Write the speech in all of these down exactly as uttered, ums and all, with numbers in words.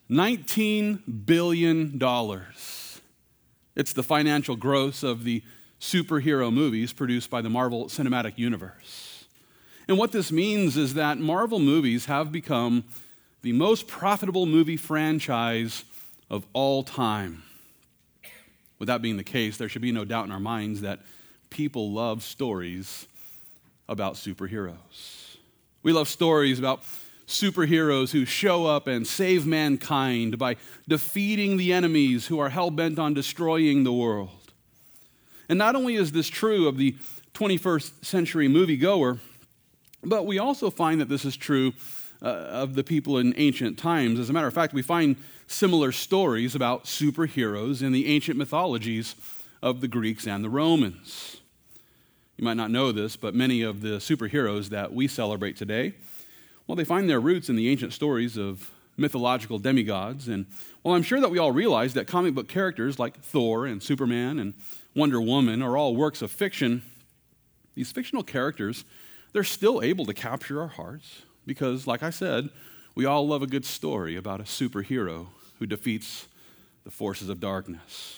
nineteen billion dollars. It's the financial gross of the superhero movies produced by the Marvel Cinematic Universe. And what this means is that Marvel movies have become the most profitable movie franchise of all time. With that being the case, there should be no doubt in our minds that people love stories about superheroes. We love stories about superheroes who show up and save mankind by defeating the enemies who are hell-bent on destroying the world. And not only is this true of the twenty-first century moviegoer, but we also find that this is true uh, of the people in ancient times. As a matter of fact, we find similar stories about superheroes in the ancient mythologies of the Greeks and the Romans. You might not know this, but many of the superheroes that we celebrate today, well, they find their roots in the ancient stories of mythological demigods. And while I'm sure that we all realize that comic book characters like Thor and Superman and Wonder Woman are all works of fiction, these fictional characters, they're still able to capture our hearts because, like I said, we all love a good story about a superhero who defeats the forces of darkness.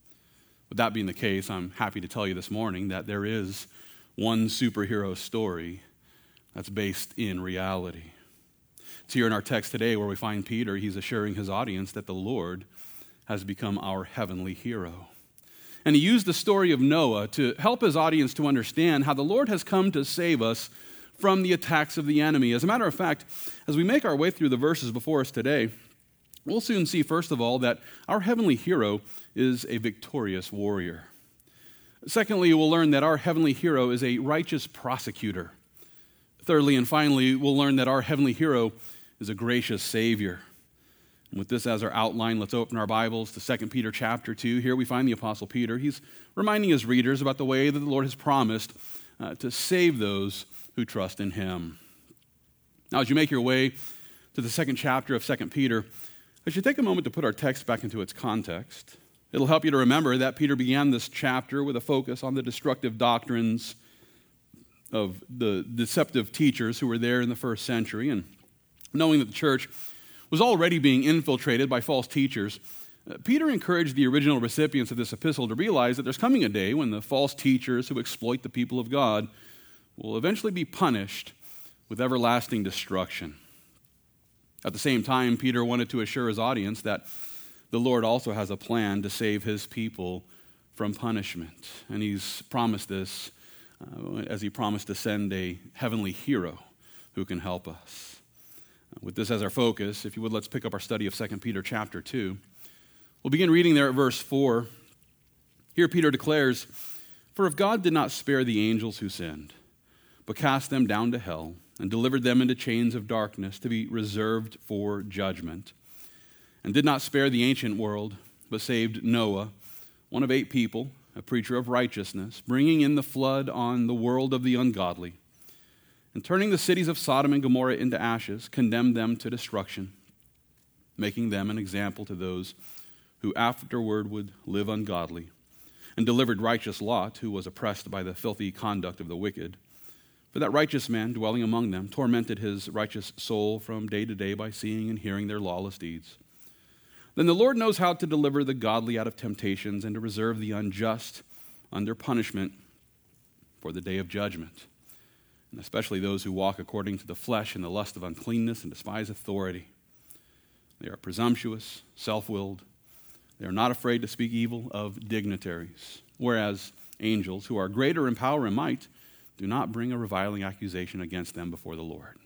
With that being the case, I'm happy to tell you this morning that there is one superhero story that's based in reality. It's here in our text today where we find Peter. He's assuring his audience that the Lord has become our heavenly hero. And he used the story of Noah to help his audience to understand how the Lord has come to save us from the attacks of the enemy. As a matter of fact, as we make our way through the verses before us today, we'll soon see, first of all, that our heavenly hero is a victorious warrior. Secondly, we'll learn that our heavenly hero is a righteous prosecutor. Thirdly and finally, we'll learn that our heavenly hero is a gracious Savior. And with this as our outline, let's open our Bibles to Second Peter chapter two. Here we find the Apostle Peter. He's reminding his readers about the way that the Lord has promised uh, to save those who trust in him. Now, as you make your way to the second chapter of Second Peter, I should take a moment to put our text back into its context. It'll help you to remember that Peter began this chapter with a focus on the destructive doctrines of the deceptive teachers who were there in the first century. And knowing that the church was already being infiltrated by false teachers, Peter encouraged the original recipients of this epistle to realize that there's coming a day when the false teachers who exploit the people of God will eventually be punished with everlasting destruction. At the same time, Peter wanted to assure his audience that the Lord also has a plan to save his people from punishment. And he's promised this uh, as he promised to send a heavenly hero who can help us. With this as our focus, if you would, let's pick up our study of Second Peter chapter two. We'll begin reading there at verse four. Here Peter declares, "For if God did not spare the angels who sinned, but cast them down to hell, and delivered them into chains of darkness to be reserved for judgment, and did not spare the ancient world, but saved Noah, one of eight people, a preacher of righteousness, bringing in the flood on the world of the ungodly, and turning the cities of Sodom and Gomorrah into ashes, condemned them to destruction, making them an example to those who afterward would live ungodly, and delivered righteous Lot, who was oppressed by the filthy conduct of the wicked. For that righteous man, dwelling among them, tormented his righteous soul from day to day by seeing and hearing their lawless deeds. Then the Lord knows how to deliver the godly out of temptations and to reserve the unjust under punishment for the day of judgment, and especially those who walk according to the flesh in the lust of uncleanness and despise authority. They are presumptuous, self-willed. They are not afraid to speak evil of dignitaries, whereas angels, who are greater in power and might, do not bring a reviling accusation against them before the Lord."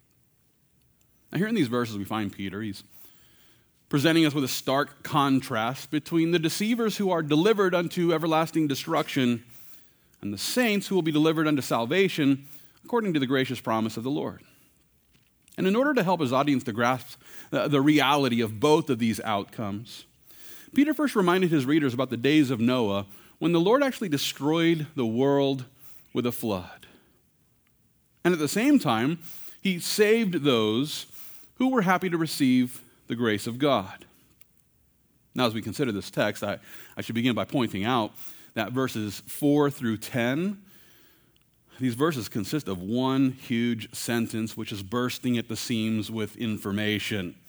Now here in these verses we find Peter. He's presenting us with a stark contrast between the deceivers who are delivered unto everlasting destruction and the saints who will be delivered unto salvation according to the gracious promise of the Lord. And in order to help his audience to grasp the reality of both of these outcomes, Peter first reminded his readers about the days of Noah when the Lord actually destroyed the world with a flood. And at the same time, he saved those who were happy to receive the grace of God. Now, as we consider this text, I, I should begin by pointing out that verses four through ten, these verses consist of one huge sentence which is bursting at the seams with information.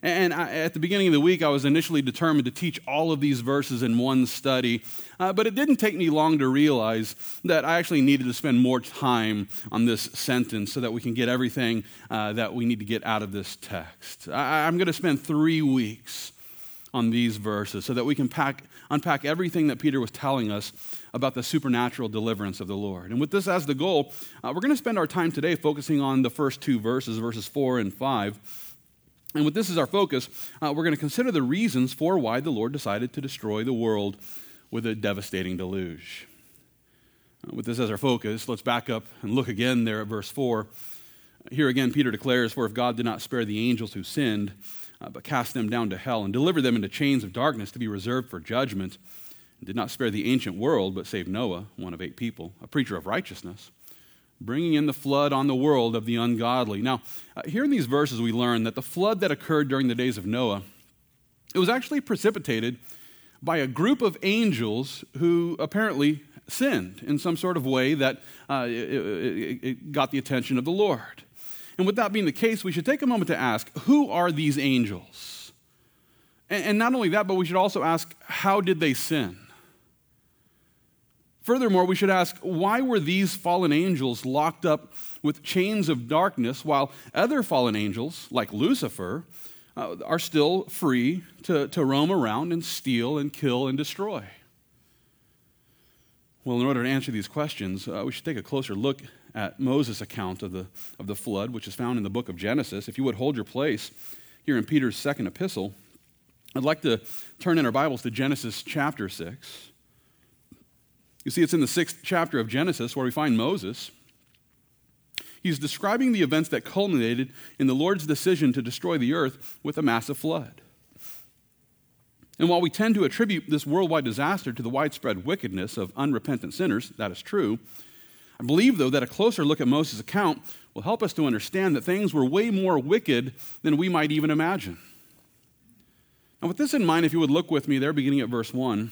And I, at the beginning of the week, I was initially determined to teach all of these verses in one study, uh, but it didn't take me long to realize that I actually needed to spend more time on this sentence so that we can get everything uh, that we need to get out of this text. I, I'm going to spend three weeks on these verses so that we can pack, unpack everything that Peter was telling us about the supernatural deliverance of the Lord. And with this as the goal, uh, we're going to spend our time today focusing on the first two verses, verses four and five. And with this as our focus, uh, we're going to consider the reasons for why the Lord decided to destroy the world with a devastating deluge. Uh, with this as our focus, let's back up and look again there at verse four. Here again, Peter declares, "For if God did not spare the angels who sinned, uh, but cast them down to hell and delivered them into chains of darkness to be reserved for judgment, and did not spare the ancient world, but saved Noah, one of eight people, a preacher of righteousness, bringing in the flood on the world of the ungodly." Now, uh, here in these verses we learn that the flood that occurred during the days of Noah, it was actually precipitated by a group of angels who apparently sinned in some sort of way that uh, it, it, it got the attention of the Lord. And with that being the case, we should take a moment to ask, who are these angels? And, and not only that, but we should also ask, how did they sin? Furthermore, we should ask, why were these fallen angels locked up with chains of darkness while other fallen angels, like Lucifer, uh, are still free to, to roam around and steal and kill and destroy? Well, in order to answer these questions, uh, we should take a closer look at Moses' account of the, of the flood, which is found in the book of Genesis. If you would hold your place here in Peter's second epistle, I'd like to turn in our Bibles to Genesis chapter six. You see, it's in the sixth chapter of Genesis where we find Moses. He's describing the events that culminated in the Lord's decision to destroy the earth with a massive flood. And while we tend to attribute this worldwide disaster to the widespread wickedness of unrepentant sinners, that is true, I believe, though, that a closer look at Moses' account will help us to understand that things were way more wicked than we might even imagine. Now, with this in mind, if you would look with me there, beginning at verse one,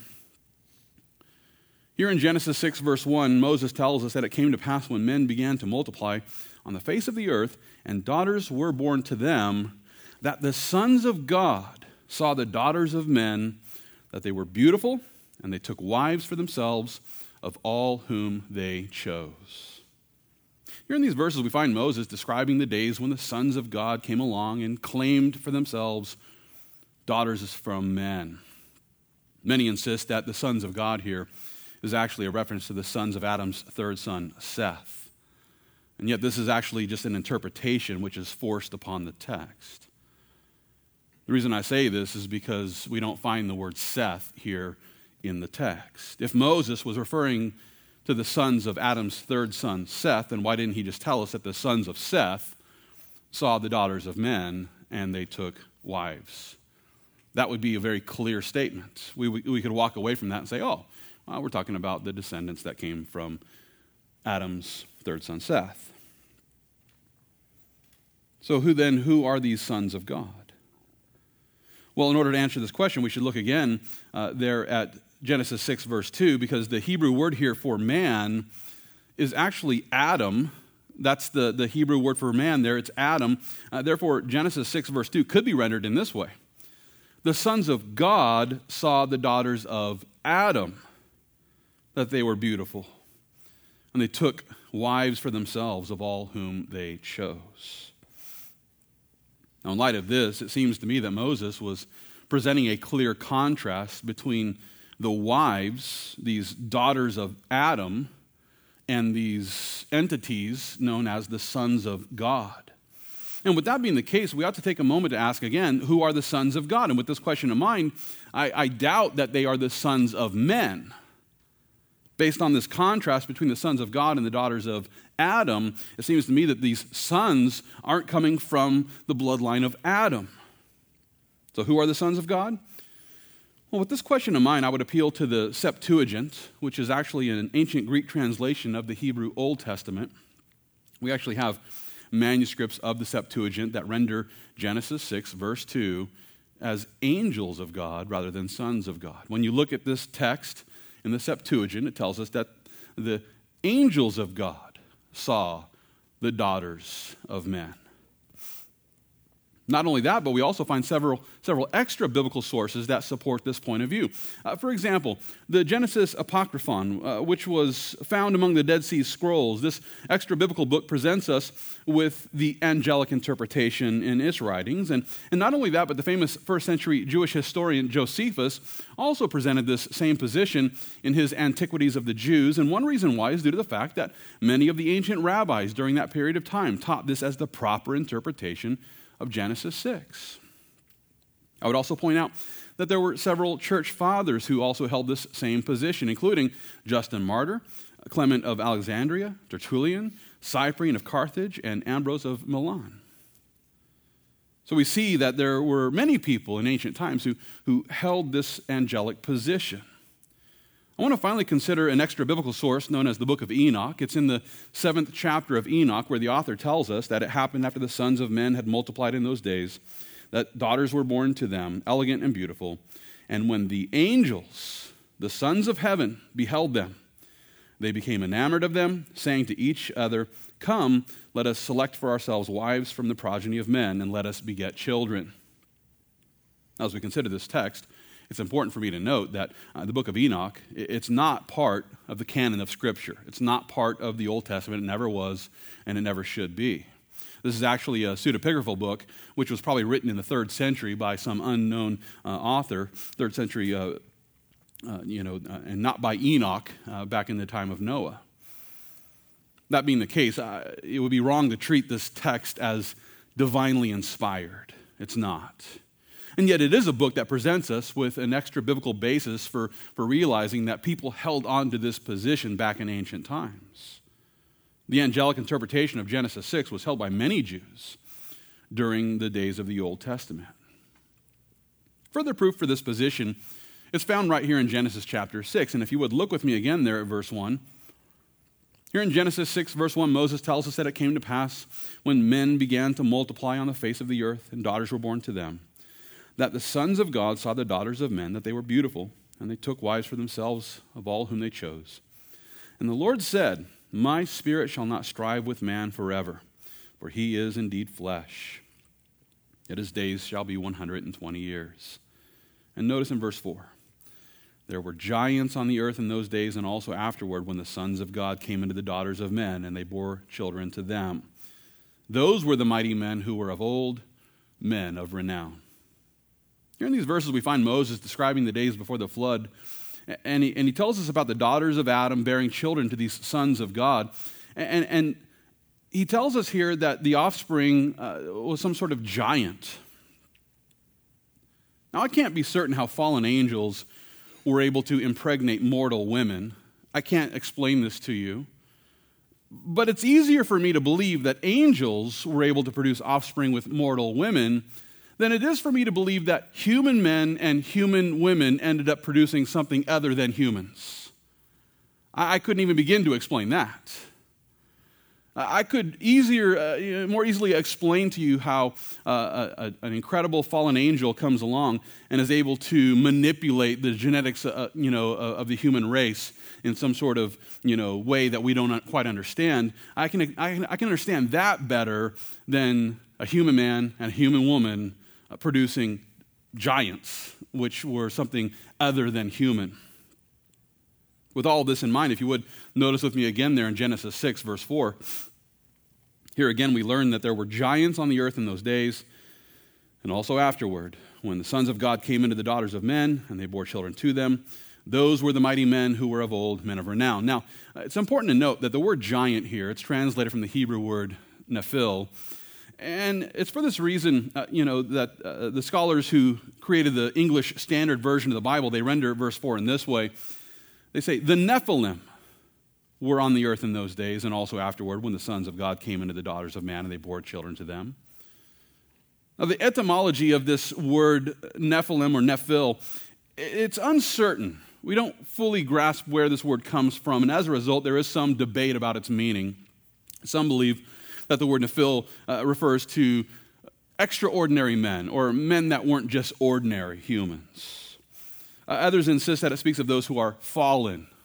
here in Genesis six, verse one, Moses tells us that it came to pass when men began to multiply on the face of the earth, and daughters were born to them, that the sons of God saw the daughters of men, that they were beautiful, and they took wives for themselves of all whom they chose. Here in these verses, we find Moses describing the days when the sons of God came along and claimed for themselves daughters from men. Many insist that the sons of God here is actually a reference to the sons of Adam's third son, Seth. And yet this is actually just an interpretation which is forced upon the text. The reason I say this is because we don't find the word Seth here in the text. If Moses was referring to the sons of Adam's third son, Seth, then why didn't he just tell us that the sons of Seth saw the daughters of men and they took wives? That would be a very clear statement. We, we, we could walk away from that and say, oh, well, we're talking about the descendants that came from Adam's third son, Seth. So who then, who are these sons of God? Well, in order to answer this question, we should look again uh, there at Genesis six, verse two, because the Hebrew word here for man is actually Adam. That's the, the Hebrew word for man there. It's Adam. Uh, therefore, Genesis six, verse two could be rendered in this way. The sons of God saw the daughters of Adam, that they were beautiful, and they took wives for themselves of all whom they chose. Now, in light of this, it seems to me that Moses was presenting a clear contrast between the wives, these daughters of Adam, and these entities known as the sons of God. And with that being the case, we ought to take a moment to ask again, who are the sons of God? And with this question in mind, I, I doubt that they are the sons of men. Based on this contrast between the sons of God and the daughters of Adam, it seems to me that these sons aren't coming from the bloodline of Adam. So who are the sons of God? Well, with this question in mind, I would appeal to the Septuagint, which is actually an ancient Greek translation of the Hebrew Old Testament. We actually have manuscripts of the Septuagint that render Genesis six, verse two, as angels of God rather than sons of God. When you look at this text in the Septuagint, it tells us that the angels of God saw the daughters of men. Not only that, but we also find several, several extra biblical sources that support this point of view. Uh, for example, the Genesis Apocryphon, uh, which was found among the Dead Sea Scrolls, this extra biblical book presents us with the angelic interpretation in its writings. And, and not only that, but the famous first century Jewish historian Josephus also presented this same position in his Antiquities of the Jews. And one reason why is due to the fact that many of the ancient rabbis during that period of time taught this as the proper interpretation of Genesis six. I would also point out that there were several church fathers who also held this same position, including Justin Martyr, Clement of Alexandria, Tertullian, Cyprian of Carthage, and Ambrose of Milan. So we see that there were many people in ancient times who, who held this angelic position. I want to finally consider an extra biblical source known as the book of Enoch. It's in the seventh chapter of Enoch where the author tells us that it happened after the sons of men had multiplied in those days, that daughters were born to them, elegant and beautiful. And when the angels, the sons of heaven, beheld them, they became enamored of them, saying to each other, "Come, let us select for ourselves wives from the progeny of men, and let us beget children." Now, as we consider this text, it's important for me to note that uh, the book of Enoch, it's not part of the canon of Scripture. It's not part of the Old Testament. It never was, and it never should be. This is actually a pseudepigraphal book, which was probably written in the third century by some unknown uh, author, third century, uh, uh, you know, uh, and not by Enoch uh, back in the time of Noah. That being the case, uh, it would be wrong to treat this text as divinely inspired. It's not. And yet it is a book that presents us with an extra biblical basis for, for realizing that people held on to this position back in ancient times. The angelic interpretation of Genesis six was held by many Jews during the days of the Old Testament. Further proof for this position is found right here in Genesis chapter six. And if you would look with me again there at verse one. Here in Genesis six, verse one, Moses tells us that it came to pass when men began to multiply on the face of the earth and daughters were born to them, that the sons of God saw the daughters of men, that they were beautiful, and they took wives for themselves of all whom they chose. And the Lord said, "My spirit shall not strive with man forever, for he is indeed flesh. Yet his days shall be one hundred twenty years." And notice in verse four, there were giants on the earth in those days and also afterward when the sons of God came into the daughters of men, and they bore children to them. Those were the mighty men who were of old, men of renown. Here in these verses, we find Moses describing the days before the flood, and he, and he tells us about the daughters of Adam bearing children to these sons of God. And, and he tells us here that the offspring uh, was some sort of giant. Now, I can't be certain how fallen angels were able to impregnate mortal women. I can't explain this to you. But it's easier for me to believe that angels were able to produce offspring with mortal women than it is for me to believe that human men and human women ended up producing something other than humans. I, I couldn't even begin to explain that. I could easier, uh, more easily explain to you how uh, a, an incredible fallen angel comes along and is able to manipulate the genetics, uh, you know, uh, of the human race in some sort of, you know, way that we don't quite understand. I can, I can, I can understand that better than a human man and a human woman uh, producing giants, which were something other than human. With all this in mind, if you would, notice with me again there in Genesis six, verse four. Here again, we learn that there were giants on the earth in those days, and also afterward, when the sons of God came into the daughters of men, and they bore children to them. Those were the mighty men who were of old, men of renown. Now, it's important to note that the word giant here, it's translated from the Hebrew word nephil, and it's for this reason, uh, you know, that uh, the scholars who created the English Standard Version of the Bible, they render verse four in this way. They say, the Nephilim were on the earth in those days and also afterward when the sons of God came into the daughters of man and they bore children to them. Now, the etymology of this word Nephilim or Nephil, it's uncertain. We don't fully grasp where this word comes from, and as a result, there is some debate about its meaning. Some believe that the word Nephil uh, refers to extraordinary men or men that weren't just ordinary humans. Uh, others insist that it speaks of those who are fallen,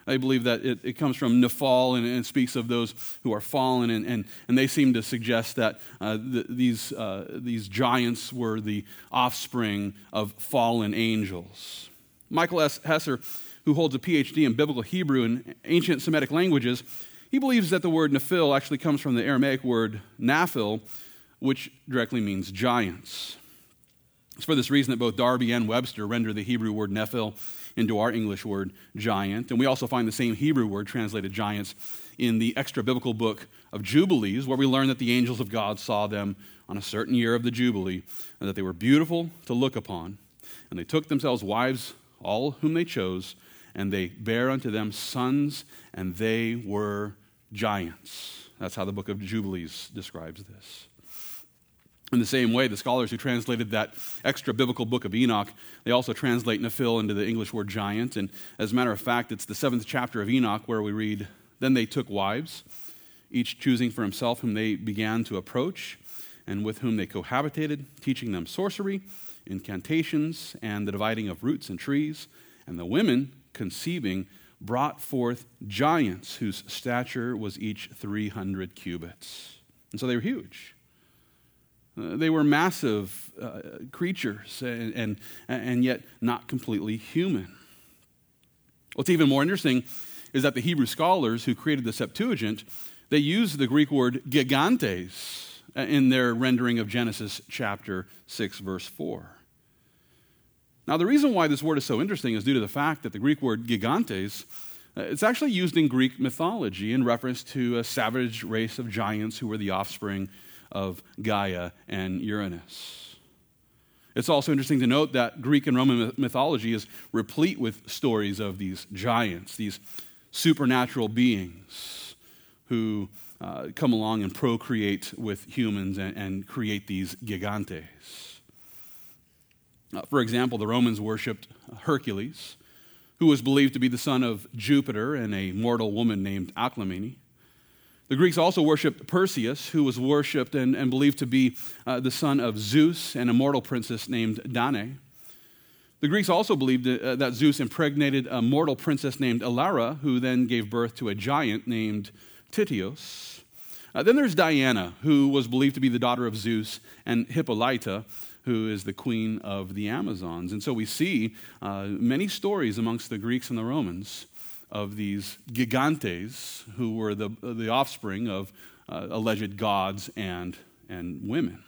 They believe that it, it comes from Nephal, and, and speaks of those who are fallen, and, and, and they seem to suggest that uh, the, these, uh, these giants were the offspring of fallen angels. Michael S. Hesser, who holds a P H D in Biblical Hebrew and ancient Semitic languages, he believes that the word Nephil actually comes from the Aramaic word Naphil, which directly means giants. It's for this reason that both Darby and Webster render the Hebrew word Nephil into our English word giant. And we also find the same Hebrew word translated giants in the extra-biblical book of Jubilees, where we learn that the angels of God saw them on a certain year of the Jubilee, and that they were beautiful to look upon. And they took themselves wives, all whom they chose, and they bare unto them sons, and they were giants. That's how the book of Jubilees describes this. In the same way, the scholars who translated that extra-biblical book of Enoch, they also translate Nephil into the English word giant. And as a matter of fact, it's the seventh chapter of Enoch where we read, "Then they took wives, each choosing for himself whom they began to approach, and with whom they cohabitated, teaching them sorcery, incantations, and the dividing of roots and trees. And the women, conceiving, brought forth giants whose stature was each three hundred cubits." And so they were huge. Uh, they were massive uh, creatures, and, and, and yet not completely human. What's even more interesting is that the Hebrew scholars who created the Septuagint, they use the Greek word gigantes in their rendering of Genesis chapter six, verse four. Now, the reason why this word is so interesting is due to the fact that the Greek word gigantes, uh, it's actually used in Greek mythology in reference to a savage race of giants who were the offspring of Gaia and Uranus. It's also interesting to note that Greek and Roman mythology is replete with stories of these giants, these supernatural beings who uh, come along and procreate with humans and, and create these gigantes. Uh, for example, the Romans worshipped Hercules, who was believed to be the son of Jupiter and a mortal woman named Alcmene. The Greeks also worshipped Perseus, who was worshipped and, and believed to be uh, the son of Zeus and a mortal princess named Danae. The Greeks also believed uh, that Zeus impregnated a mortal princess named Elara, who then gave birth to a giant named Tityos. Uh, then there's Diana, who was believed to be the daughter of Zeus, and Hippolyta, who is the queen of the Amazons. And so we see uh, many stories amongst the Greeks and the Romans of these gigantes who were the, the offspring of uh, alleged gods and, and women.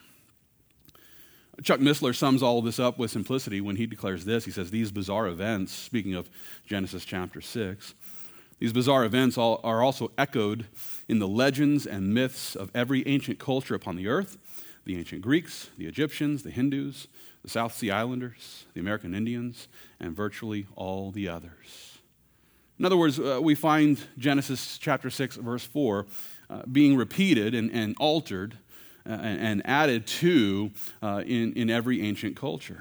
Chuck Missler sums all of this up with simplicity when he declares this. He says, "These bizarre events," speaking of Genesis chapter six, "these bizarre events all, are also echoed in the legends and myths of every ancient culture upon the earth, the ancient Greeks, the Egyptians, the Hindus, the South Sea Islanders, the American Indians, and virtually all the others." In other words, uh, we find Genesis chapter six, verse four, uh, being repeated and, and altered uh, and, and added to uh, in, in every ancient culture.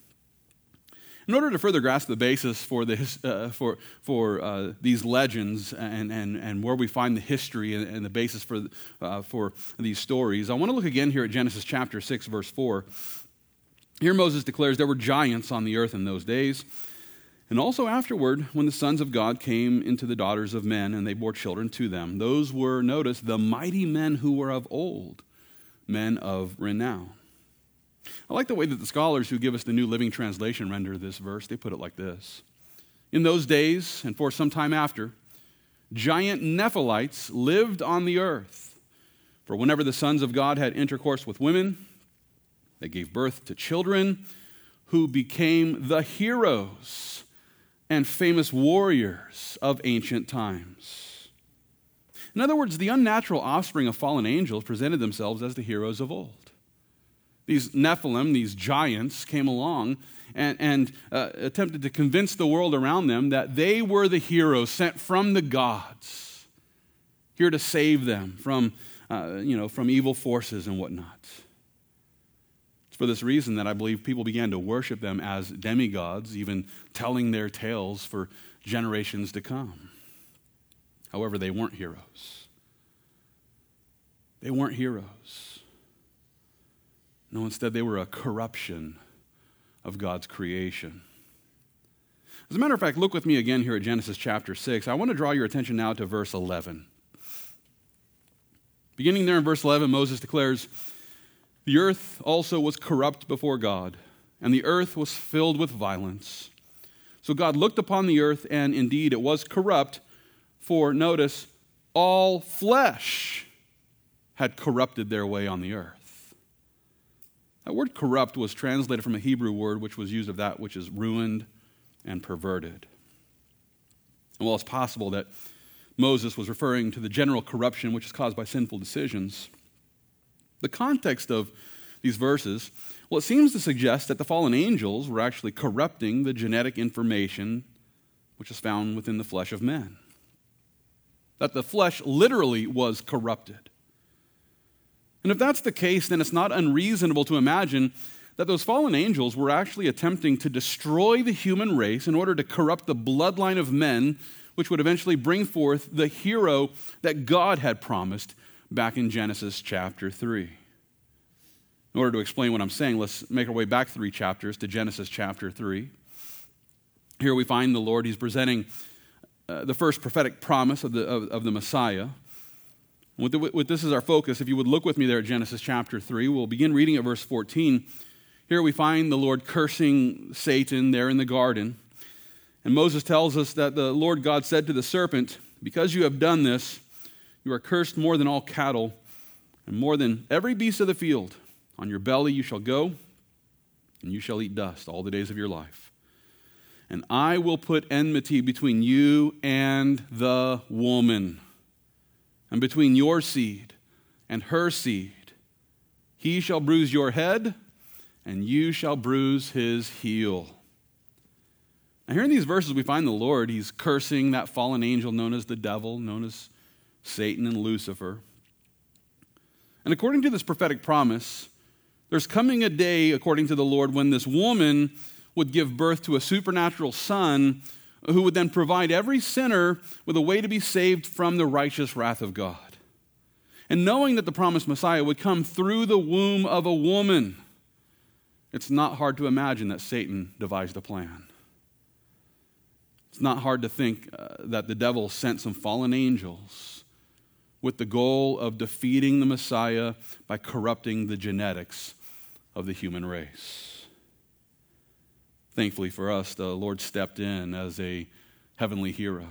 In order to further grasp the basis for, the, uh, for, for uh, these legends and, and, and where we find the history and, and the basis for, uh, for these stories, I want to look again here at Genesis chapter six, verse four. Here Moses declares there were giants on the earth in those days. And also afterward, when the sons of God came into the daughters of men, and they bore children to them, those were, notice, the mighty men who were of old, men of renown. I like the way that the scholars who give us the New Living Translation render this verse. They put it like this: "In those days, and for some time after, giant Nephilites lived on the earth. For whenever the sons of God had intercourse with women, they gave birth to children who became the heroes and famous warriors of ancient times." In other words, the unnatural offspring of fallen angels presented themselves as the heroes of old. These Nephilim, these giants, came along and, and uh, attempted to convince the world around them that they were the heroes sent from the gods, here to save them from, uh, you know, from evil forces and whatnot. It's for this reason that I believe people began to worship them as demigods, even telling their tales for generations to come. However, they weren't heroes. They weren't heroes. No, instead they were a corruption of God's creation. As a matter of fact, look with me again here at Genesis chapter six. I want to draw your attention now to verse eleven. Beginning there in verse eleven, Moses declares, "The earth also was corrupt before God, and the earth was filled with violence. So God looked upon the earth, and indeed it was corrupt, for, notice, all flesh had corrupted their way on the earth." That word corrupt was translated from a Hebrew word which was used of that which is ruined and perverted. And while it's possible that Moses was referring to the general corruption which is caused by sinful decisions, the context of these verses, well, it seems to suggest that the fallen angels were actually corrupting the genetic information which is found within the flesh of men. That the flesh literally was corrupted. And if that's the case, then it's not unreasonable to imagine that those fallen angels were actually attempting to destroy the human race in order to corrupt the bloodline of men, which would eventually bring forth the hero that God had promised back in Genesis chapter three. In order to explain what I'm saying, let's make our way back three chapters to Genesis chapter three. Here we find the Lord, he's presenting uh, the first prophetic promise of the, of, of the Messiah. With, the, with this as our focus, if you would look with me there at Genesis chapter three, we'll begin reading at verse fourteen. Here we find the Lord cursing Satan there in the garden. And Moses tells us that the Lord God said to the serpent, "Because you have done this, you are cursed more than all cattle and more than every beast of the field. On your belly you shall go, and you shall eat dust all the days of your life. And I will put enmity between you and the woman, and between your seed and her seed. He shall bruise your head, and you shall bruise his heel." Now here in these verses we find the Lord, he's cursing that fallen angel known as the devil, known as Satan and Lucifer. And according to this prophetic promise, there's coming a day, according to the Lord, when this woman would give birth to a supernatural son who would then provide every sinner with a way to be saved from the righteous wrath of God. And knowing that the promised Messiah would come through the womb of a woman, it's not hard to imagine that Satan devised a plan. It's not hard to think uh, that the devil sent some fallen angels with the goal of defeating the Messiah by corrupting the genetics of the human race. Thankfully for us, the Lord stepped in as a heavenly hero.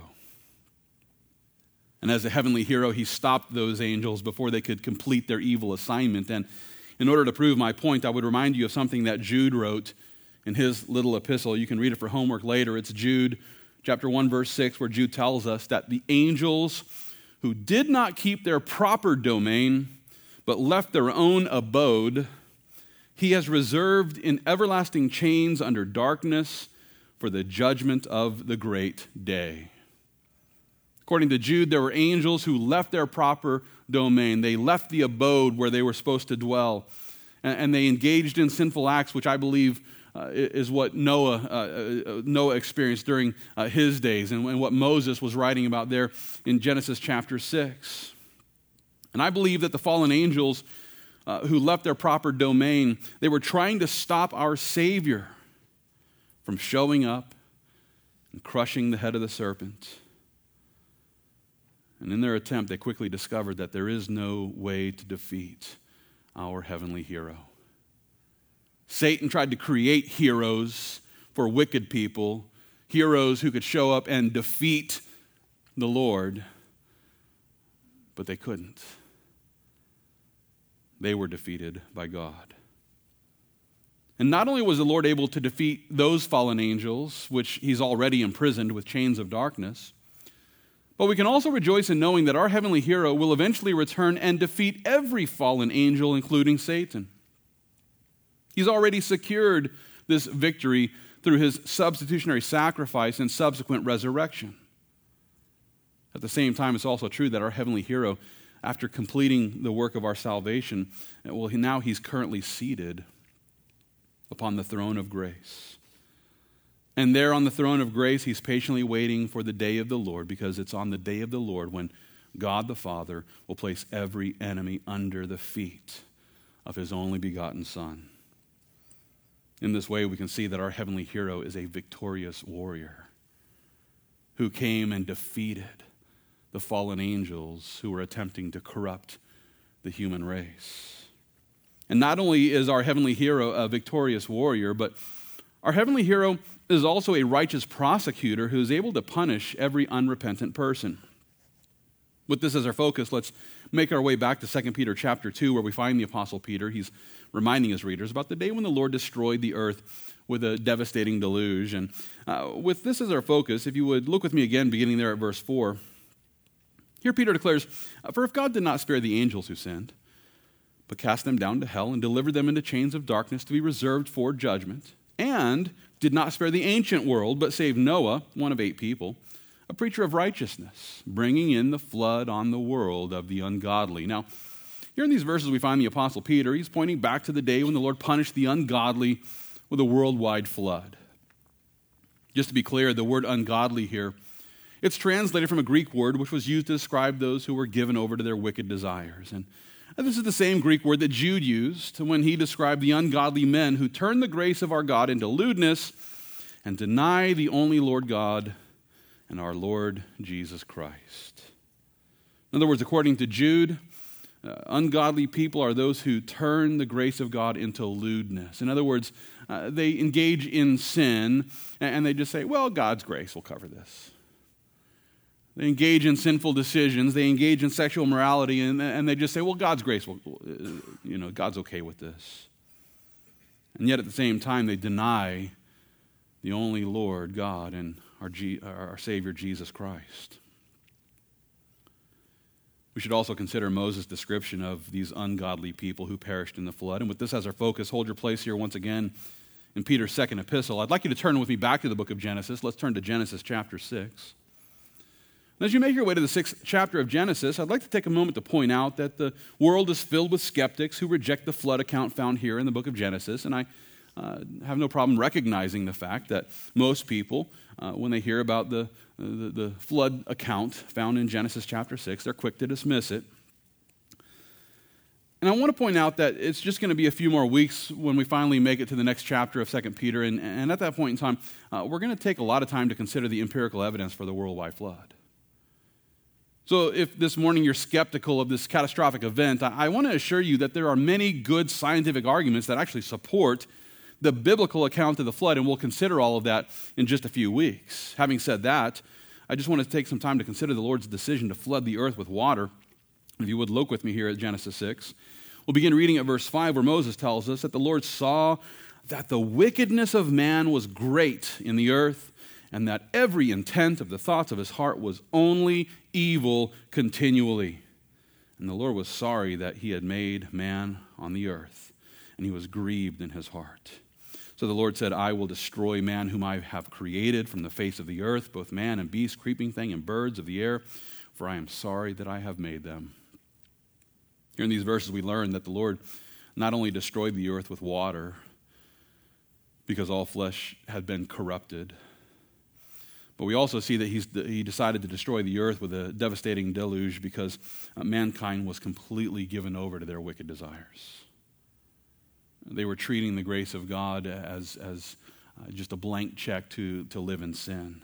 And as a heavenly hero, he stopped those angels before they could complete their evil assignment. And in order to prove my point, I would remind you of something that Jude wrote in his little epistle. You can read it for homework later. It's Jude chapter one, verse six, where Jude tells us that the angels who did not keep their proper domain, but left their own abode, he has reserved in everlasting chains under darkness for the judgment of the great day. According to Jude, there were angels who left their proper domain. They left the abode where they were supposed to dwell, and, and they engaged in sinful acts, which I believe uh, is what Noah uh, uh, Noah experienced during uh, his days, and, and what Moses was writing about there in Genesis chapter six. And I believe that the fallen angels uh, who left their proper domain, they were trying to stop our Savior from showing up and crushing the head of the serpent. And in their attempt, they quickly discovered that there is no way to defeat our heavenly hero. Satan tried to create heroes for wicked people, heroes who could show up and defeat the Lord, but they couldn't. They were defeated by God. And not only was the Lord able to defeat those fallen angels, which he's already imprisoned with chains of darkness, but we can also rejoice in knowing that our heavenly hero will eventually return and defeat every fallen angel, including Satan. He's already secured this victory through his substitutionary sacrifice and subsequent resurrection. At the same time, it's also true that our heavenly hero, after completing the work of our salvation, well, now he's currently seated upon the throne of grace. And there on the throne of grace, he's patiently waiting for the day of the Lord, because it's on the day of the Lord when God the Father will place every enemy under the feet of his only begotten Son. In this way, we can see that our heavenly hero is a victorious warrior who came and defeated the fallen angels who were attempting to corrupt the human race. And not only is our heavenly hero a victorious warrior, but our heavenly hero is also a righteous prosecutor who is able to punish every unrepentant person. With this as our focus, let's make our way back to Second Peter chapter two, where we find the Apostle Peter. He's reminding his readers about the day when the Lord destroyed the earth with a devastating deluge. And uh, with this as our focus, if you would look with me again, beginning there at verse four. Here Peter declares, "For if God did not spare the angels who sinned, but cast them down to hell and delivered them into chains of darkness to be reserved for judgment, and did not spare the ancient world, but saved Noah, one of eight people, a preacher of righteousness, bringing in the flood on the world of the ungodly." Now, here in these verses we find the Apostle Peter. He's pointing back to the day when the Lord punished the ungodly with a worldwide flood. Just to be clear, the word ungodly here, it's translated from a Greek word which was used to describe those who were given over to their wicked desires. And this is the same Greek word that Jude used when he described the ungodly men who turn the grace of our God into lewdness and deny the only Lord God and our Lord Jesus Christ. In other words, according to Jude, uh, ungodly people are those who turn the grace of God into lewdness. In other words, uh, they engage in sin and they just say, well, God's grace will cover this. They engage in sinful decisions. They engage in sexual morality, and, and they just say, well, God's grace will, you know, God's okay with this. And yet at the same time, they deny the only Lord God and our, G, our Savior, Jesus Christ. We should also consider Moses' description of these ungodly people who perished in the flood. And with this as our focus, hold your place here once again in Peter's second epistle. I'd like you to turn with me back to the book of Genesis. Let's turn to Genesis chapter six. As you make your way to the sixth chapter of Genesis, I'd like to take a moment to point out that the world is filled with skeptics who reject the flood account found here in the book of Genesis. And I uh, have no problem recognizing the fact that most people, uh, when they hear about the, the, the flood account found in Genesis chapter six, they're quick to dismiss it. And I want to point out that it's just going to be a few more weeks when we finally make it to the next chapter of Second Peter. And, and at that point in time, uh, we're going to take a lot of time to consider the empirical evidence for the worldwide flood. So if this morning you're skeptical of this catastrophic event, I want to assure you that there are many good scientific arguments that actually support the biblical account of the flood, and we'll consider all of that in just a few weeks. Having said that, I just want to take some time to consider the Lord's decision to flood the earth with water. If you would look with me here at Genesis six. We'll begin reading at verse five, where Moses tells us that the Lord saw that the wickedness of man was great in the earth, and that every intent of the thoughts of his heart was only evil continually. And the Lord was sorry that he had made man on the earth, and he was grieved in his heart. So the Lord said, I will destroy man whom I have created from the face of the earth, both man and beast, creeping thing, and birds of the air, for I am sorry that I have made them. Here in these verses we learn that the Lord not only destroyed the earth with water, because all flesh had been corrupted, but we also see that he's, he decided to destroy the earth with a devastating deluge because uh, mankind was completely given over to their wicked desires. They were treating the grace of God as, as uh, just a blank check to, to live in sin.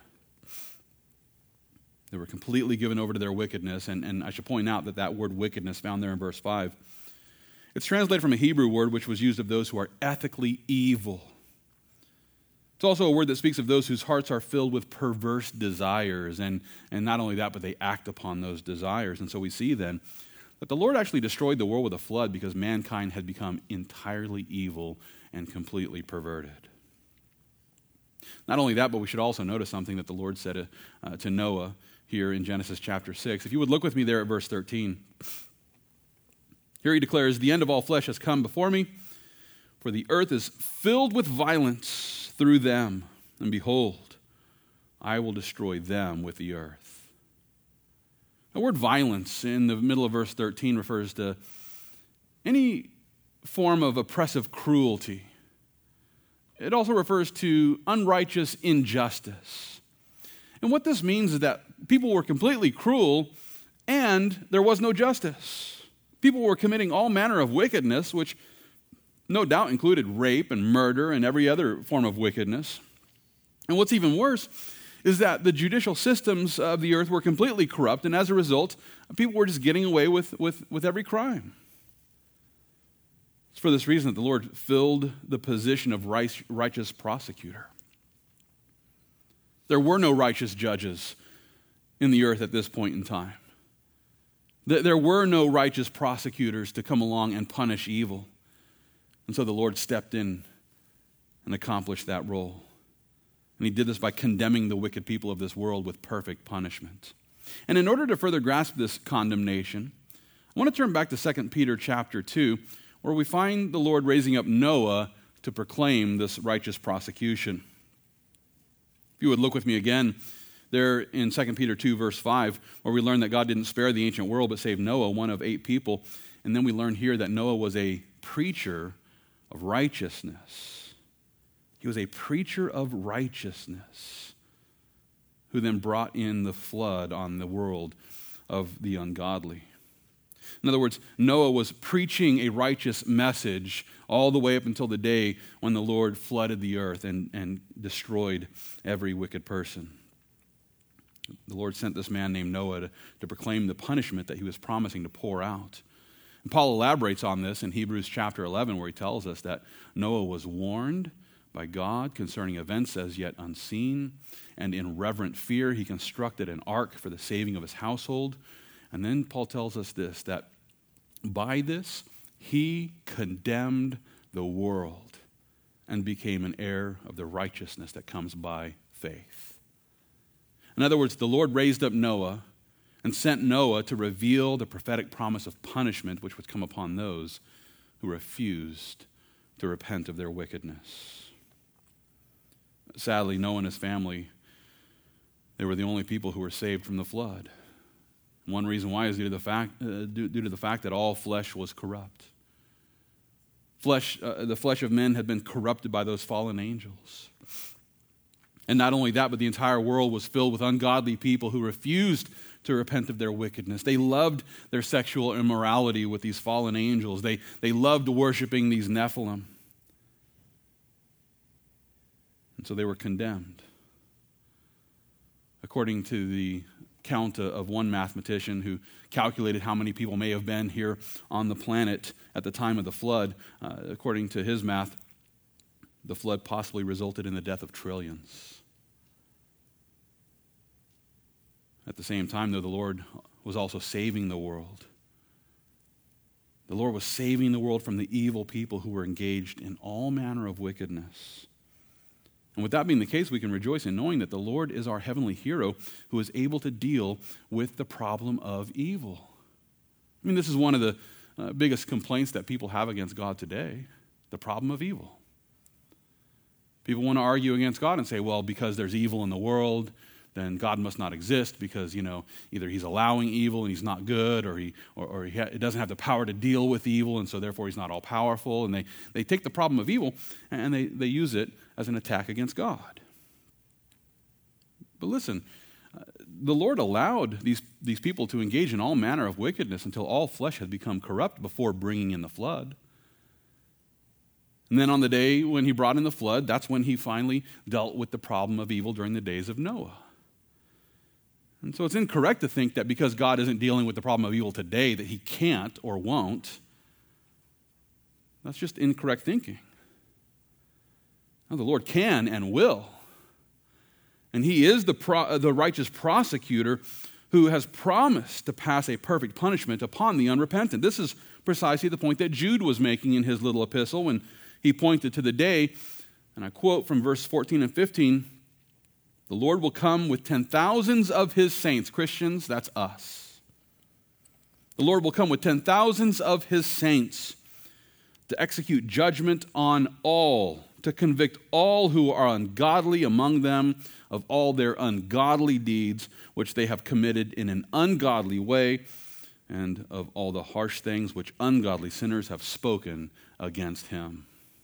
They were completely given over to their wickedness, and, and I should point out that that word wickedness found there in verse five, it's translated from a Hebrew word which was used of those who are ethically evil. It's also a word that speaks of those whose hearts are filled with perverse desires, and, and not only that, but they act upon those desires. And so we see then that the Lord actually destroyed the world with a flood because mankind had become entirely evil and completely perverted. Not only that, but we should also notice something that the Lord said uh, to Noah here in Genesis chapter six. If you would look with me there at verse thirteen. Here he declares, the end of all flesh has come before me, for the earth is filled with violence through them, and behold, I will destroy them with the earth. The word violence in the middle of verse thirteen refers to any form of oppressive cruelty. It also refers to unrighteous injustice. And what this means is that people were completely cruel and there was no justice. People were committing all manner of wickedness, which no doubt included rape and murder and every other form of wickedness. And what's even worse is that the judicial systems of the earth were completely corrupt, and as a result, people were just getting away with, with, with every crime. It's for this reason that the Lord filled the position of righteous prosecutor. There were no righteous judges in the earth at this point in time. There were no righteous prosecutors to come along and punish evil. And so the Lord stepped in and accomplished that role. And he did this by condemning the wicked people of this world with perfect punishment. And in order to further grasp this condemnation, I want to turn back to Second Peter chapter two, where we find the Lord raising up Noah to proclaim this righteous prosecution. If you would look with me again there in Second Peter two, verse five, where we learn that God didn't spare the ancient world but saved Noah, one of eight people. And then we learn here that Noah was a preacher of righteousness. He was a preacher of righteousness who then brought in the flood on the world of the ungodly. In other words, Noah was preaching a righteous message all the way up until the day when the Lord flooded the earth and, and destroyed every wicked person. The Lord sent this man named Noah to, to proclaim the punishment that he was promising to pour out. And Paul elaborates on this in Hebrews chapter eleven, where he tells us that Noah was warned by God concerning events as yet unseen, and in reverent fear he constructed an ark for the saving of his household. And then Paul tells us this, that by this he condemned the world and became an heir of the righteousness that comes by faith. In other words, the Lord raised up Noah and sent Noah to reveal the prophetic promise of punishment which would come upon those who refused to repent of their wickedness. Sadly, Noah and his family, they were the only people who were saved from the flood. One reason why is due to the fact, uh, due, due to the fact that all flesh was corrupt. Flesh, uh, the flesh of men had been corrupted by those fallen angels. And not only that, but the entire world was filled with ungodly people who refused to repent of their wickedness. They loved their sexual immorality with these fallen angels. They, they loved worshiping these Nephilim. And so they were condemned. According to the count of one mathematician who calculated how many people may have been here on the planet at the time of the flood, uh, according to his math, the flood possibly resulted in the death of trillions. At the same time, though, the Lord was also saving the world. The Lord was saving the world from the evil people who were engaged in all manner of wickedness. And with that being the case, we can rejoice in knowing that the Lord is our heavenly hero who is able to deal with the problem of evil. I mean, this is one of the uh, biggest complaints that people have against God today, the problem of evil. People want to argue against God and say, well, because there's evil in the world, then God must not exist because, you know, either he's allowing evil and he's not good, or he or, or he ha- doesn't have the power to deal with evil, and so therefore he's not all powerful. And they, they take the problem of evil and they, they use it as an attack against God. But listen, uh, the Lord allowed these, these people to engage in all manner of wickedness until all flesh had become corrupt before bringing in the flood. And then on the day when he brought in the flood, that's when he finally dealt with the problem of evil during the days of Noah. And so it's incorrect to think that because God isn't dealing with the problem of evil today that he can't or won't. That's just incorrect thinking. Now, the Lord can and will. And he is the, pro- the righteous prosecutor who has promised to pass a perfect punishment upon the unrepentant. This is precisely the point that Jude was making in his little epistle when he pointed to the day, and I quote from verse fourteen and fifteen, "The Lord will come with ten thousands of his saints." Christians, that's us. The Lord will come with ten thousands of his saints to execute judgment on all, to convict all who are ungodly among them of all their ungodly deeds which they have committed in an ungodly way, and of all the harsh things which ungodly sinners have spoken against him.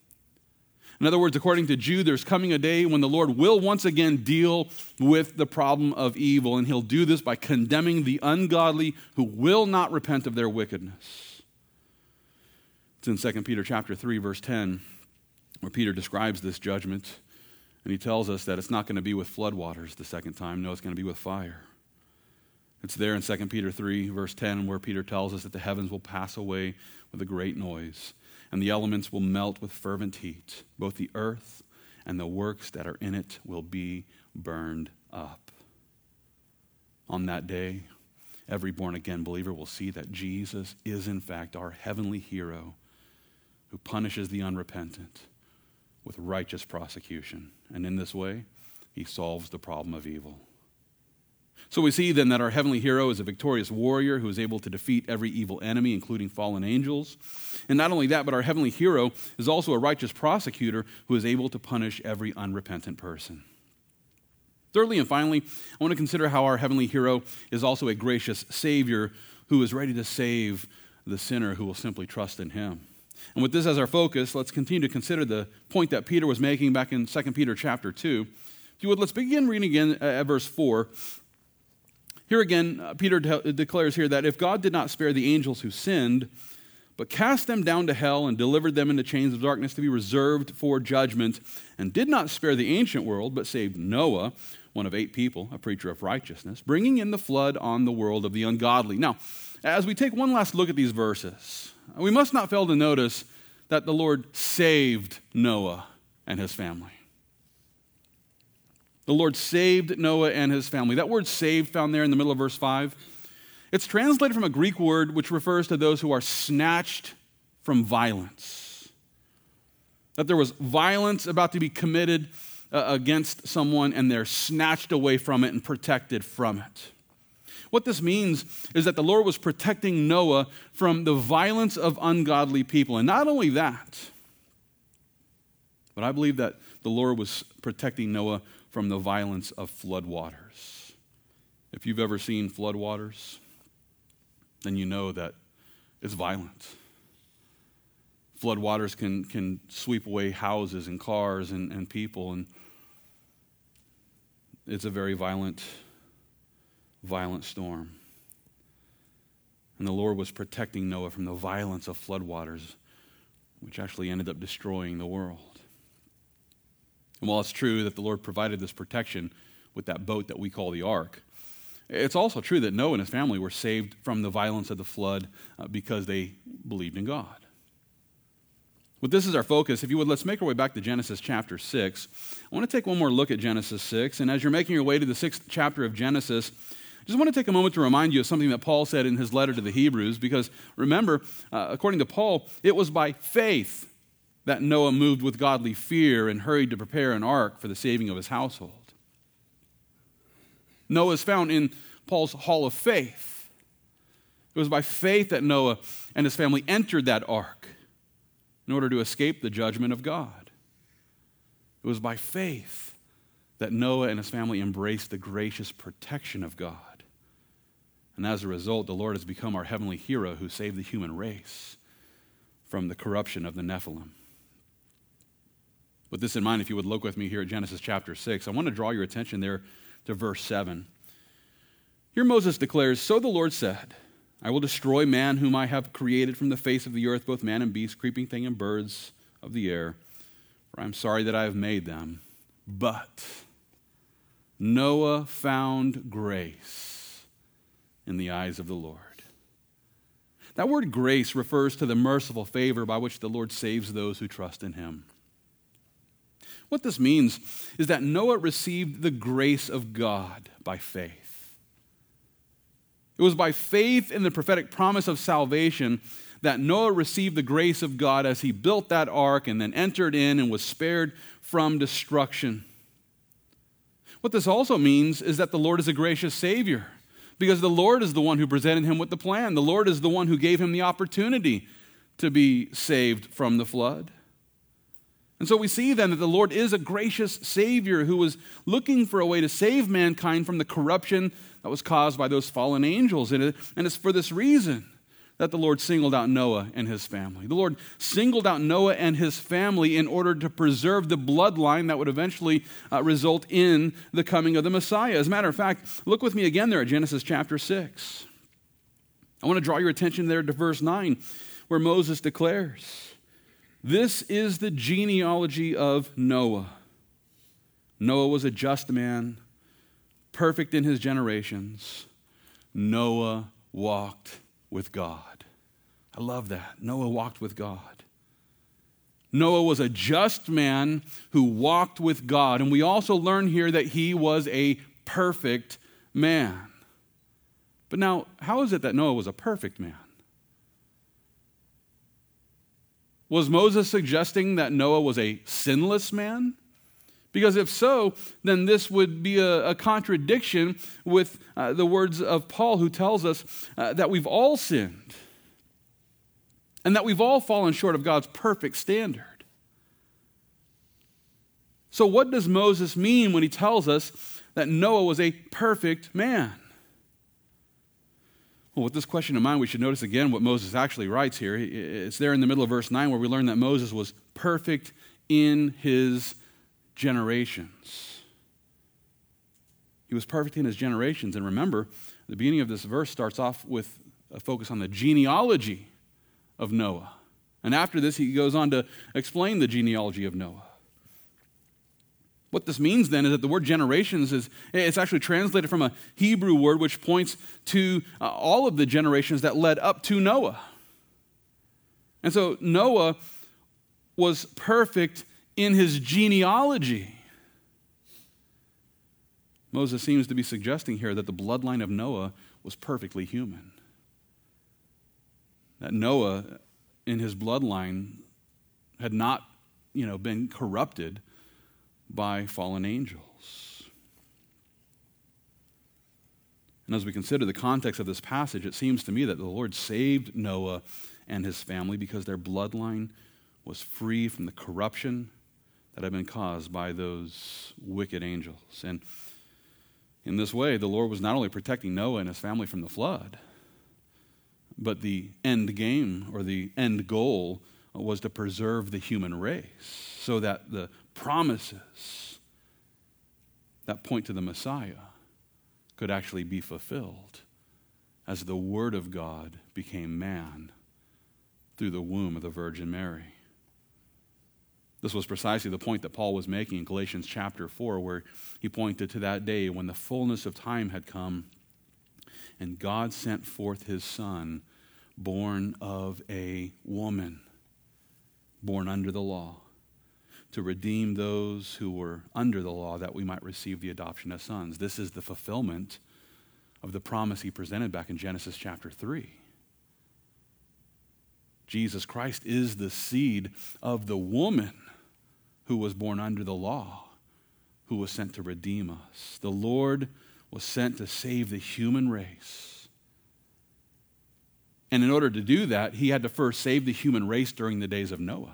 In other words, according to Jude, there's coming a day when the Lord will once again deal with the problem of evil, and he'll do this by condemning the ungodly who will not repent of their wickedness. It's in Second Peter chapter three, verse ten, where Peter describes this judgment, and he tells us that it's not going to be with floodwaters the second time. No, it's going to be with fire. It's there in Second Peter three, verse ten, where Peter tells us that the heavens will pass away with a great noise, and the elements will melt with fervent heat. Both the earth and the works that are in it will be burned up. On that day, every born-again believer will see that Jesus is, in fact, our heavenly hero who punishes the unrepentant with righteous prosecution. And in this way, he solves the problem of evil. So we see then that our heavenly hero is a victorious warrior who is able to defeat every evil enemy, including fallen angels. And not only that, but our heavenly hero is also a righteous prosecutor who is able to punish every unrepentant person. Thirdly and finally, I want to consider how our heavenly hero is also a gracious Savior who is ready to save the sinner who will simply trust in him. And with this as our focus, let's continue to consider the point that Peter was making back in Second Peter chapter two. If you would, let's begin reading again at verse four. Here again, uh, Peter de- declares here that if God did not spare the angels who sinned, but cast them down to hell and delivered them into chains of darkness to be reserved for judgment, and did not spare the ancient world, but saved Noah, one of eight people, a preacher of righteousness, bringing in the flood on the world of the ungodly. Now, as we take one last look at these verses, we must not fail to notice that the Lord saved Noah and his family. The Lord saved Noah and his family. That word saved found there in the middle of verse five, it's translated from a Greek word which refers to those who are snatched from violence. That there was violence about to be committed uh, against someone, and they're snatched away from it and protected from it. What this means is that the Lord was protecting Noah from the violence of ungodly people. And not only that, but I believe that the Lord was protecting Noah from the violence of floodwaters. If you've ever seen floodwaters, then you know that it's violent. Floodwaters can, can sweep away houses and cars and, and people, and it's a very violent, violent storm. And the Lord was protecting Noah from the violence of floodwaters, which actually ended up destroying the world. And while it's true that the Lord provided this protection with that boat that we call the ark, it's also true that Noah and his family were saved from the violence of the flood uh, because they believed in God. With this as our focus, if you would, let's make our way back to Genesis chapter six. I want to take one more look at Genesis six, and as you're making your way to the sixth chapter of Genesis, I just want to take a moment to remind you of something that Paul said in his letter to the Hebrews, because remember, uh, according to Paul, it was by faith that Noah moved with godly fear and hurried to prepare an ark for the saving of his household. Noah is found in Paul's hall of faith. It was by faith that Noah and his family entered that ark in order to escape the judgment of God. It was by faith that Noah and his family embraced the gracious protection of God. And as a result, the Lord has become our heavenly hero who saved the human race from the corruption of the Nephilim. With this in mind, if you would look with me here at Genesis chapter six, I want to draw your attention there to verse seven. Here Moses declares, "So the Lord said, I will destroy man whom I have created from the face of the earth, both man and beast, creeping thing and birds of the air. For I am sorry that I have made them. But Noah found grace in the eyes of the Lord." That word grace refers to the merciful favor by which the Lord saves those who trust in him. What this means is that Noah received the grace of God by faith. It was by faith in the prophetic promise of salvation that Noah received the grace of God as he built that ark and then entered in and was spared from destruction. What this also means is that the Lord is a gracious Savior, because the Lord is the one who presented him with the plan. The Lord is the one who gave him the opportunity to be saved from the flood. And so we see then that the Lord is a gracious Savior who was looking for a way to save mankind from the corruption that was caused by those fallen angels. And it's for this reason that the Lord singled out Noah and his family. The Lord singled out Noah and his family in order to preserve the bloodline that would eventually uh, result in the coming of the Messiah. As a matter of fact, look with me again there at Genesis chapter six. I want to draw your attention there to verse nine, where Moses declares, "This is the genealogy of Noah. Noah was a just man, perfect in his generations. Noah walked with God." I love that. Noah walked with God. Noah was a just man who walked with God. And we also learn here that he was a perfect man. But now, how is it that Noah was a perfect man? Was Moses suggesting that Noah was a sinless man? Because if so, then this would be a, a contradiction with uh, the words of Paul, who tells us uh, that we've all sinned and that we've all fallen short of God's perfect standard. So what does Moses mean when he tells us that Noah was a perfect man? Well, with this question in mind, we should notice again what Moses actually writes here. It's there in the middle of verse nine where we learn that Moses was perfect in his generations. He was perfect in his generations. And remember, the beginning of this verse starts off with a focus on the genealogy of Noah. And after this, he goes on to explain the genealogy of Noah. What this means then is that the word generations is it's actually translated from a Hebrew word which points to uh, all of the generations that led up to Noah. And so Noah was perfect in his genealogy. Moses seems to be suggesting here that the bloodline of Noah was perfectly human. That Noah, in his bloodline, had not, you know, been corrupted by fallen angels. And as we consider the context of this passage, it seems to me that the Lord saved Noah and his family because their bloodline was free from the corruption that had been caused by those wicked angels. And in this way, the Lord was not only protecting Noah and his family from the flood, but the end game or the end goal was to preserve the human race so that the promises that point to the Messiah could actually be fulfilled as the Word of God became man through the womb of the Virgin Mary. This was precisely the point that Paul was making in Galatians chapter four, where he pointed to that day when the fullness of time had come and God sent forth his Son, born of a woman, born under the law, to redeem those who were under the law, that we might receive the adoption as sons. This is the fulfillment of the promise he presented back in Genesis chapter three. Jesus Christ is the seed of the woman who was born under the law, who was sent to redeem us. The Lord was sent to save the human race. And in order to do that, he had to first save the human race during the days of Noah.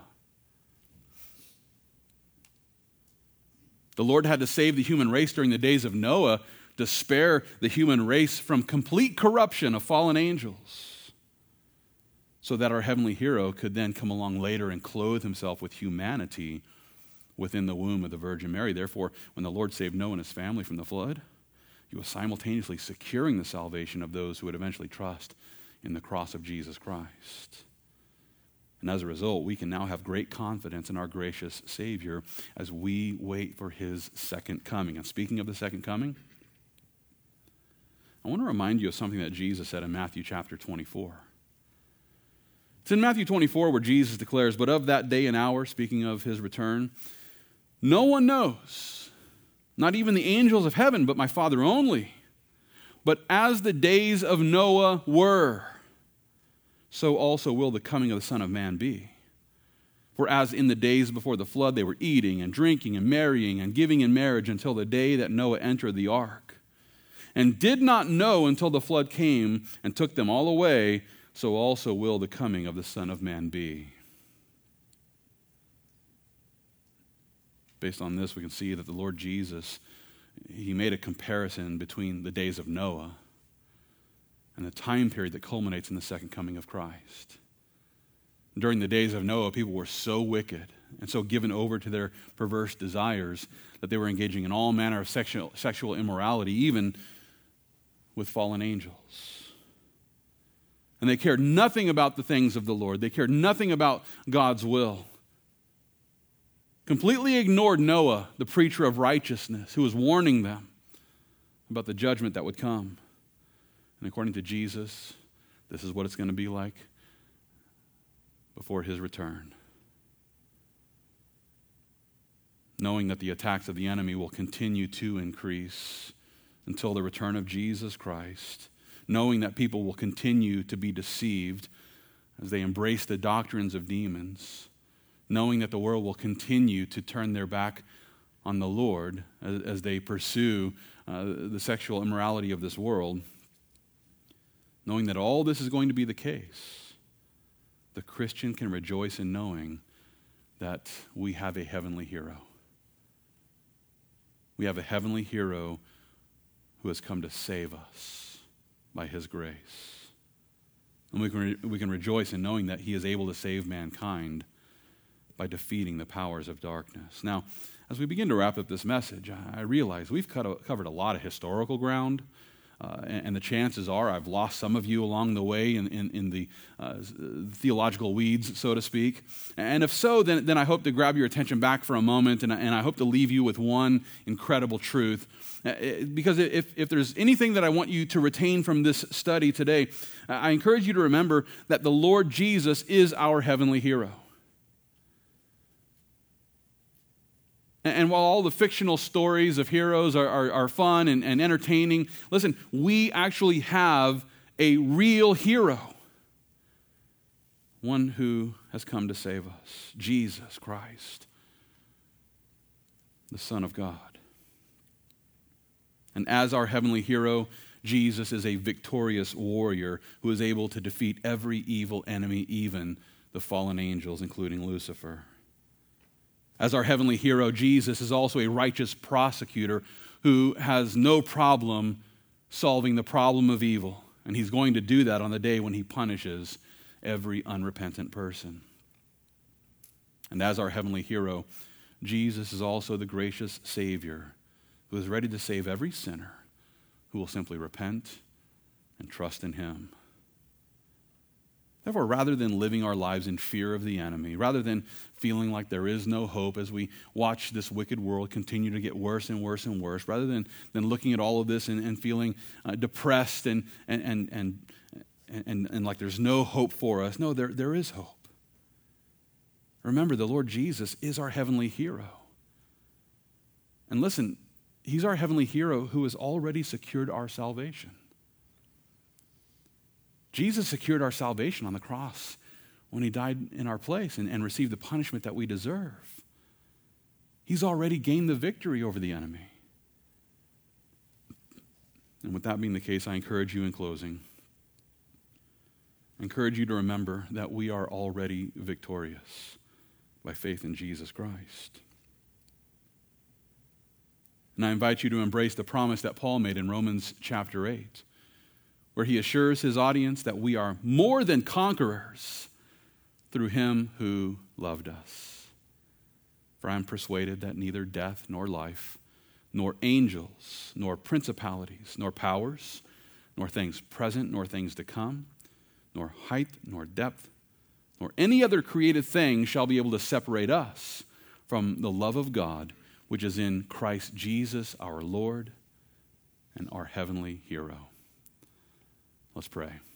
The Lord had to save the human race during the days of Noah to spare the human race from complete corruption of fallen angels, so that our heavenly hero could then come along later and clothe himself with humanity within the womb of the Virgin Mary. Therefore, when the Lord saved Noah and his family from the flood, he was simultaneously securing the salvation of those who would eventually trust in the cross of Jesus Christ. And as a result, we can now have great confidence in our gracious Savior as we wait for his second coming. And speaking of the second coming, I want to remind you of something that Jesus said in Matthew chapter twenty-four. It's in Matthew twenty-four where Jesus declares, "But of that day and hour," speaking of his return, "no one knows, not even the angels of heaven, but my Father only. But as the days of Noah were, so also will the coming of the Son of Man be. For as in the days before the flood they were eating and drinking and marrying and giving in marriage until the day that Noah entered the ark, and did not know until the flood came and took them all away, so also will the coming of the Son of Man be." Based on this, we can see that the Lord Jesus, he made a comparison between the days of Noah and the time period that culminates in the second coming of Christ. During the days of Noah, people were so wicked and so given over to their perverse desires that they were engaging in all manner of sexual, sexual immorality, even with fallen angels. And they cared nothing about the things of the Lord. They cared nothing about God's will. Completely ignored Noah, the preacher of righteousness, who was warning them about the judgment that would come. And according to Jesus, this is what it's going to be like before his return. Knowing that the attacks of the enemy will continue to increase until the return of Jesus Christ. Knowing that people will continue to be deceived as they embrace the doctrines of demons. Knowing that the world will continue to turn their back on the Lord as, as they pursue uh, the sexual immorality of this world. Knowing that all this is going to be the case, the Christian can rejoice in knowing that we have a heavenly hero. We have a heavenly hero who has come to save us by his grace. And we can, re- we can rejoice in knowing that he is able to save mankind by defeating the powers of darkness. Now, as we begin to wrap up this message, I realize we've cut a, covered a lot of historical ground, uh, and, and the chances are I've lost some of you along the way in, in, in the uh, theological weeds, so to speak. And if so, then, then I hope to grab your attention back for a moment, and, and I hope to leave you with one incredible truth. Because if, if there's anything that I want you to retain from this study today, I encourage you to remember that the Lord Jesus is our heavenly hero. And while all the fictional stories of heroes are, are, are fun and, and entertaining, listen, we actually have a real hero. One who has come to save us, Jesus Christ, the Son of God. And as our heavenly hero, Jesus is a victorious warrior who is able to defeat every evil enemy, even the fallen angels, including Lucifer. As our heavenly hero, Jesus is also a righteous prosecutor who has no problem solving the problem of evil. And he's going to do that on the day when he punishes every unrepentant person. And as our heavenly hero, Jesus is also the gracious Savior who is ready to save every sinner who will simply repent and trust in him. Therefore, rather than living our lives in fear of the enemy, rather than feeling like there is no hope as we watch this wicked world continue to get worse and worse and worse, rather than, than looking at all of this and, and feeling uh, depressed and, and, and, and, and, and like there's no hope for us, no, there, there is hope. Remember, the Lord Jesus is our heavenly hero. And listen, he's our heavenly hero who has already secured our salvation. Jesus secured our salvation on the cross when he died in our place and, and received the punishment that we deserve. He's already gained the victory over the enemy. And with that being the case, I encourage you in closing, I encourage you to remember that we are already victorious by faith in Jesus Christ. And I invite you to embrace the promise that Paul made in Romans chapter eight, where he assures his audience that we are more than conquerors through him who loved us. For I am persuaded that neither death nor life, nor angels, nor principalities, nor powers, nor things present, nor things to come, nor height, nor depth, nor any other created thing shall be able to separate us from the love of God, which is in Christ Jesus our Lord and our heavenly hero. Let's pray.